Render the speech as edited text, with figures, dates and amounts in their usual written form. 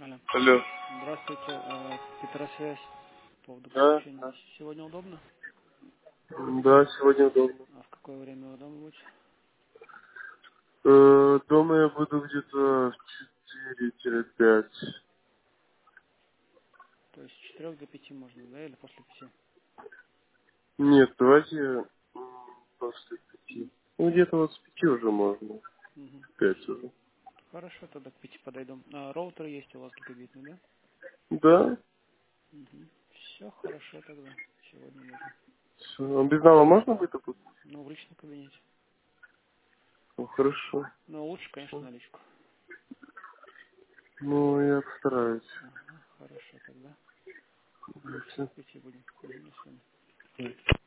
Алло. Алло. Здравствуйте, Петросвязь по поводу Да, подключения. да. Сегодня удобно? Да, сегодня удобно. А в какое время вы дома будете? Дома я буду где-то в 4-5. То есть с 4 до 5 можно, да, или после 5? Нет, давайте после 5. Ну, где-то вот с 5 уже можно. Угу. 5 уже. Хорошо, тогда к 5 подойду. А роутер есть у вас гигабитный, да? Да. Угу. Все хорошо тогда. Сегодня можно. Всё. А без нала можно будет тут? Ну, в личном кабинете. Ну, хорошо. Но лучше, конечно, Всё. наличку. Ну, я постараюсь. Ага, хорошо тогда. Все, Всё. к 5 будем. Угу, до свидания.